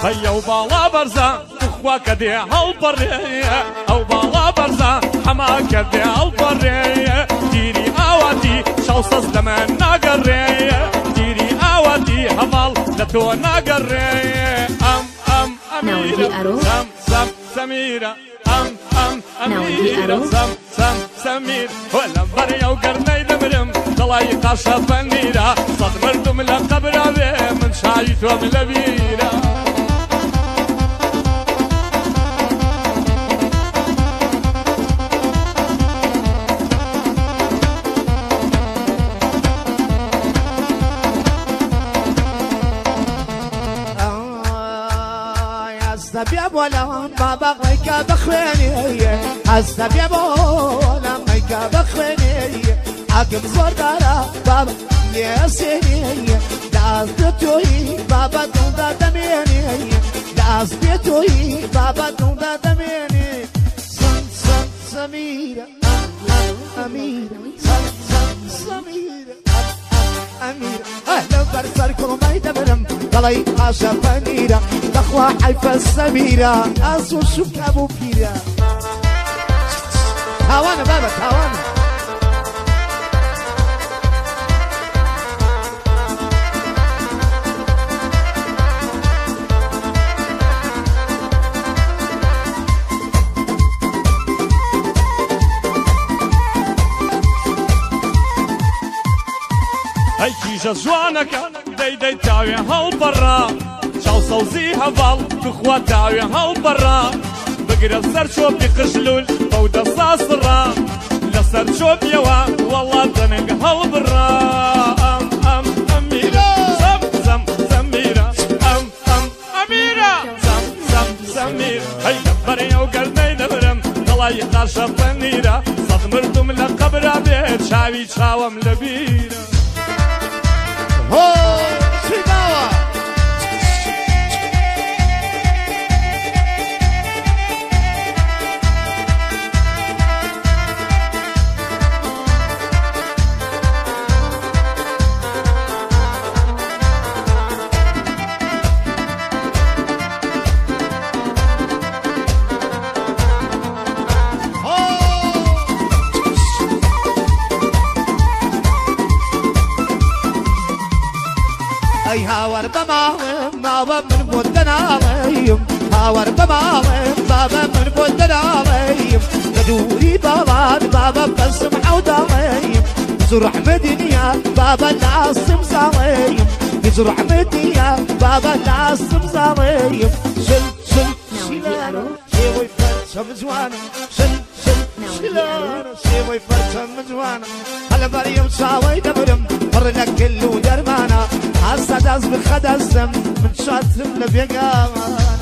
هيا وبالا برزا اخواك دي هالبرية او بالا برزا حماك دي هالبرية ديري اواتي شوصص لمن ناقرية ديري اواتي هفال لتو ناقرية أميرة سميرة أميرة سمير ولا بريا وقرني دمرم ضلاي قاشة فنيرة صد مردم لقبرة من شايت ومن لبيرة حسب ولا بابا غيك بخويني حسب ولا غيك بخويني عقب زردارا بابا ياسيني داز بيتوي بابا دوندا دميني داز بيتوي بابا دوندا دميني سميرة أميرة سميرة أميرة أهلا برسال كل ما يدبرم ضلي عاشا فنيرة دخوة حيفا السميرة أصو شوك أبو بيرة تاوانا بابا تاوانا هيكي جوانك دي تاوي هالبرا شاو صوزي هفال تخوة تاوي هالبرا بقرا سر شوب يقشلول فودا صاصرا لسر شوب يوا والله دنق هالبرا أميرة سميرة أميرة سمير هي بريا وقرني دبرم طلعي قاشة فنيرة صد مردم لقبرة بيت شاوي شاوم لبيرة هو سيباوا اي هاور بماهم بابا من بودنا غيم هاور بماهم بابا من بودنا غيم قدوري بابا بس محودا غيم زرع مدنيا بابا العاصم زغيم زرع مدنيا بابا العاصم زغيم شل شلانو شيوي فرشم زوانا شل شلانو شيوي فرشم زوانا هلا بريم شاوي دبرم فرنا كله درمانا عالسداز بخدزم من شاتم لبيقامان